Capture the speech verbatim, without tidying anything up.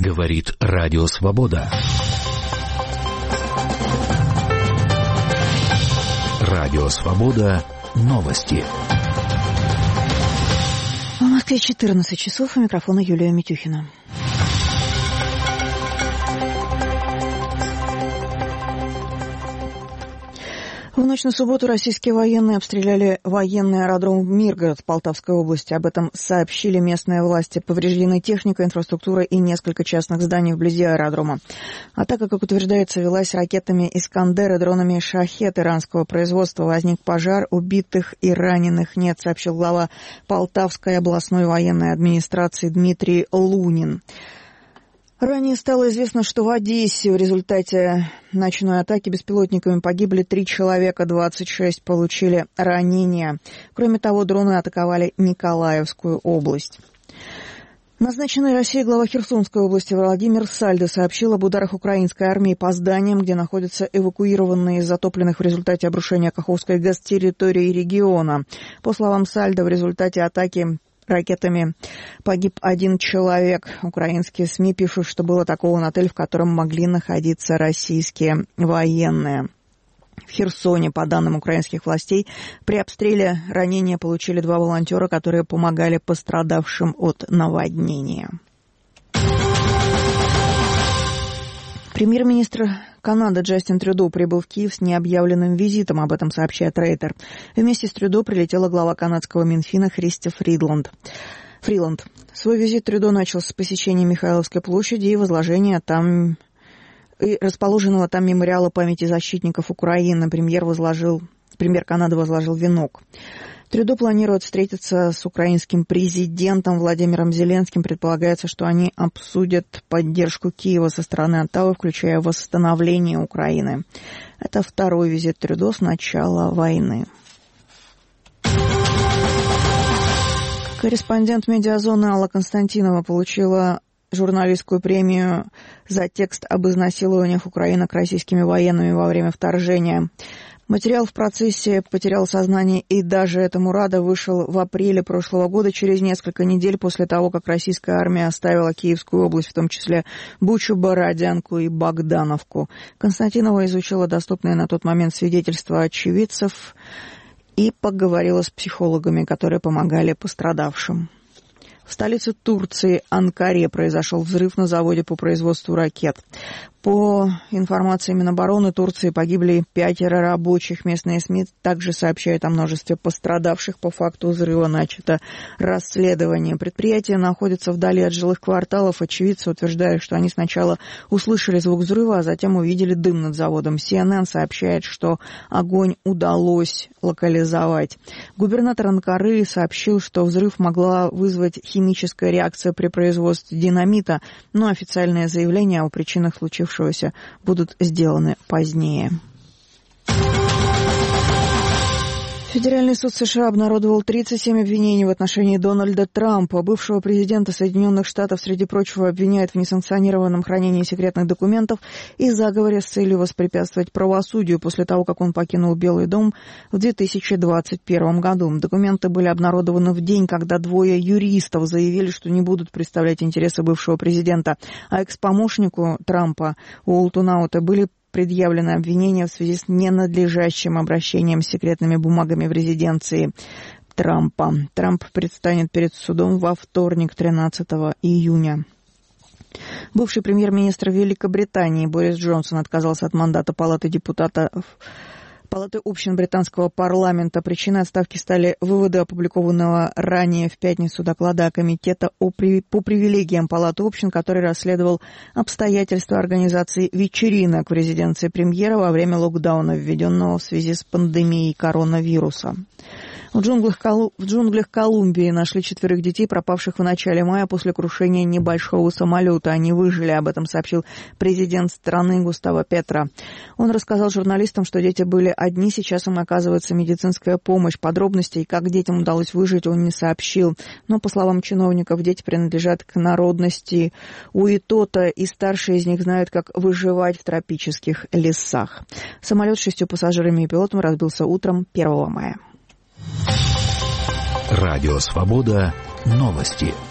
Говорит Радио Свобода. Радио Свобода. Новости. В Москве четырнадцать часов, у микрофона Юлия Митюхина. В ночь на субботу российские военные обстреляли военный аэродром Миргород в Полтавской области. Об этом сообщили местные власти. Повреждены техника, инфраструктура и несколько частных зданий вблизи аэродрома. Атака, как утверждается, велась ракетами «Искандер» и дронами «Шахед» иранского производства. Возник пожар, убитых и раненых нет, сообщил глава Полтавской областной военной администрации Дмитрий Лунин. Ранее стало известно, что в Одессе в результате ночной атаки беспилотниками погибли три человека, двадцать шесть получили ранения. Кроме того, дроны атаковали Николаевскую область. Назначенный Россией глава Херсонской области Владимир Сальдо сообщил об ударах украинской армии по зданиям, где находятся эвакуированные из затопленных в результате обрушения Каховской ГЭС территории региона. По словам Сальдо, в результате атаки ракетами погиб один человек. Украинские СМИ пишут, что был атакован отель, в котором могли находиться российские военные. В Херсоне, по данным украинских властей, при обстреле ранения получили два волонтера, которые помогали пострадавшим от наводнения. Премьер-министр Канады Джастин Трюдо прибыл в Киев с необъявленным визитом, об этом сообщает Рейтер. Вместе с Трюдо прилетела глава канадского Минфина Христи Фридланд. Фриланд. Свой визит Трюдо начал с посещения Михайловской площади и возложения там и расположенного там мемориала памяти защитников Украины. Премьер возложил, премьер Канады возложил венок. Трюдо планирует встретиться с украинским президентом Владимиром Зеленским. Предполагается, что они обсудят поддержку Киева со стороны Оттавы, включая восстановление Украины. Это второй визит Трюдо с начала войны. Корреспондент «Медиазоны» Алла Константинова получила журналистскую премию за текст об изнасилованиях украинок российскими военными во время вторжения. Материал в процессе «Потерял сознание и даже этому рада» вышел в апреле прошлого года, через несколько недель после того, как российская армия оставила Киевскую область, в том числе Бучу, Бородянку и Богдановку. Константинова изучила доступные на тот момент свидетельства очевидцев и поговорила с психологами, которые помогали пострадавшим. В столице Турции, Анкаре, произошел взрыв на заводе по производству ракет. По информации Минобороны Турции погибли пятеро рабочих. Местные СМИ также сообщают о множестве пострадавших. По факту взрыва начато расследование. Предприятие находится вдали от жилых кварталов. Очевидцы утверждают, что они сначала услышали звук взрыва, а затем увидели дым над заводом. Си Эн Эн сообщает, что огонь удалось локализовать. Губернатор Анкары сообщил, что взрыв могла вызвать химическая реакция при производстве динамита, но официальное заявление о причинах случившегося будут сделаны позднее. Федеральный суд США обнародовал тридцать семь обвинений в отношении Дональда Трампа. Бывшего президента Соединенных Штатов, среди прочего, обвиняют в несанкционированном хранении секретных документов и заговоре с целью воспрепятствовать правосудию после того, как он покинул Белый дом в две тысячи двадцать первом году. Документы были обнародованы в день, когда двое юристов заявили, что не будут представлять интересы бывшего президента, а экс-помощнику Трампа Уолту Науте были предъявлены обвинения в связи с ненадлежащим обращением с секретными бумагами в резиденции Трампа. Трамп предстанет перед судом во вторник, тринадцатого июня. Бывший премьер-министр Великобритании Борис Джонсон отказался от мандата Палаты депутатов Палаты общин британского парламента. Причиной отставки стали выводы опубликованного ранее в пятницу доклада Комитета о при... по привилегиям Палаты общин, который расследовал обстоятельства организации вечеринок в резиденции премьера во время локдауна, введенного в связи с пандемией коронавируса. В джунглях, Колу... в джунглях Колумбии нашли четверых детей, пропавших в начале мая после крушения небольшого самолета. Они выжили, об этом сообщил президент страны Густаво Петро. Он рассказал журналистам, что дети были одни, сейчас им оказывается медицинская помощь. Подробностей, как детям удалось выжить, он не сообщил. Но, по словам чиновников, дети принадлежат к народности Уитота, и старшие из них знают, как выживать в тропических лесах. Самолет с шестью пассажирами и пилотом разбился утром первого мая. Радио «Свобода». Новости.